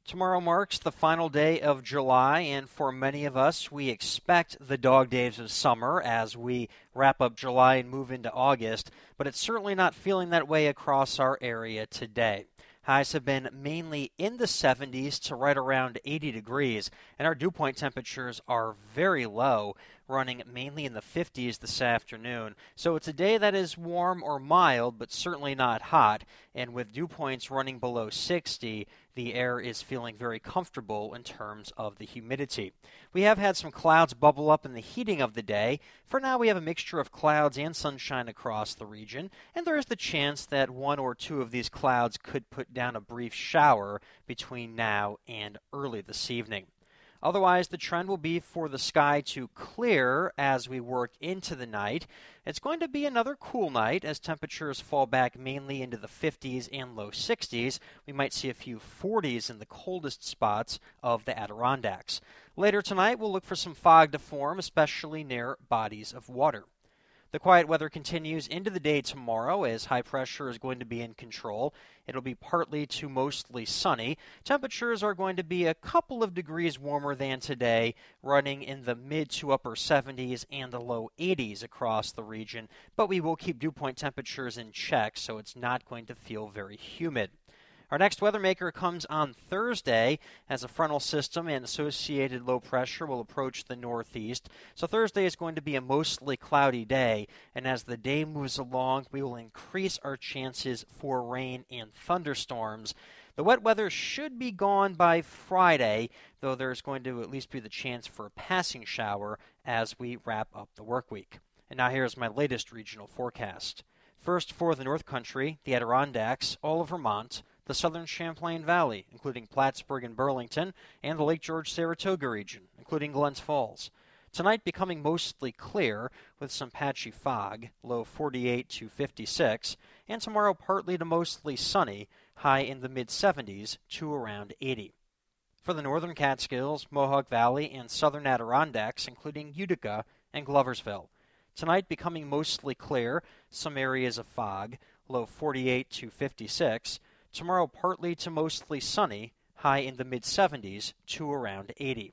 Tomorrow marks the final day of July, and for many of us, we expect the dog days of summer as we wrap up July and move into August, but it's certainly not feeling that way across our area today. Highs have been mainly in the 70s to right around 80 degrees, and our dew point temperatures are very low, running mainly in the 50s this afternoon. So it's a day that is warm or mild, but certainly not hot, and with dew points running below 60, the air is feeling very comfortable in terms of the humidity. We have had some clouds bubble up in the heating of the day. For now, we have a mixture of clouds and sunshine across the region, and there is the chance that one or two of these clouds could put down a brief shower between now and early this evening. Otherwise, the trend will be for the sky to clear as we work into the night. It's going to be another cool night as temperatures fall back mainly into the 50s and low 60s. We might see a few 40s in the coldest spots of the Adirondacks. Later tonight, we'll look for some fog to form, especially near bodies of water. The quiet weather continues into the day tomorrow as high pressure is going to be in control. It'll be partly to mostly sunny. Temperatures are going to be a couple of degrees warmer than today, running in the mid to upper 70s and the low 80s across the region, but we will keep dew point temperatures in check, so it's not going to feel very humid. Our next weather maker comes on Thursday as a frontal system and associated low pressure will approach the northeast. So Thursday is going to be a mostly cloudy day, and as the day moves along, we will increase our chances for rain and thunderstorms. The wet weather should be gone by Friday, though there's going to at least be the chance for a passing shower as we wrap up the work week. And now here's my latest regional forecast. First, for the North Country, the Adirondacks, all of Vermont, the southern Champlain Valley, including Plattsburgh and Burlington, and the Lake George-Saratoga region, including Glens Falls. Tonight becoming mostly clear with some patchy fog, low 48 to 56, and tomorrow partly to mostly sunny, high in the mid-70s to around 80. For the northern Catskills, Mohawk Valley, and southern Adirondacks, including Utica and Gloversville. Tonight becoming mostly clear, some areas of fog, low 48 to 56. Tomorrow partly to mostly sunny, high in the mid-70s to around 80.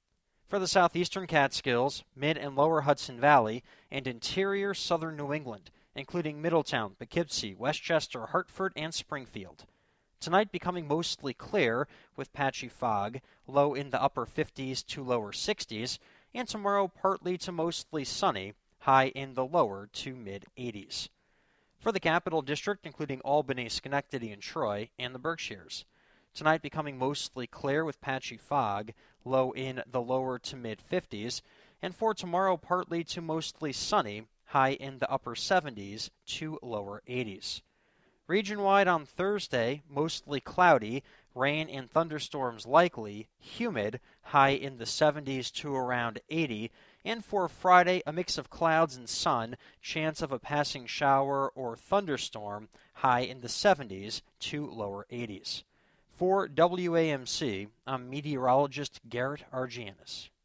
For the southeastern Catskills, mid and lower Hudson Valley, and interior southern New England, including Middletown, Poughkeepsie, Westchester, Hartford, and Springfield. Tonight becoming mostly clear with patchy fog, low in the upper 50s to lower 60s, and tomorrow partly to mostly sunny, high in the lower to mid-80s. For the Capital District, including Albany, Schenectady, and Troy, and the Berkshires. Tonight becoming mostly clear with patchy fog, low in the lower to mid-50s, and for tomorrow partly to mostly sunny, high in the upper 70s to lower 80s. Region-wide on Thursday, mostly cloudy, rain and thunderstorms likely, humid, high in the 70s to around 80, and for Friday, a mix of clouds and sun, chance of a passing shower or thunderstorm, high in the 70s to lower 80s. For WAMC, I'm meteorologist Garrett Argianis.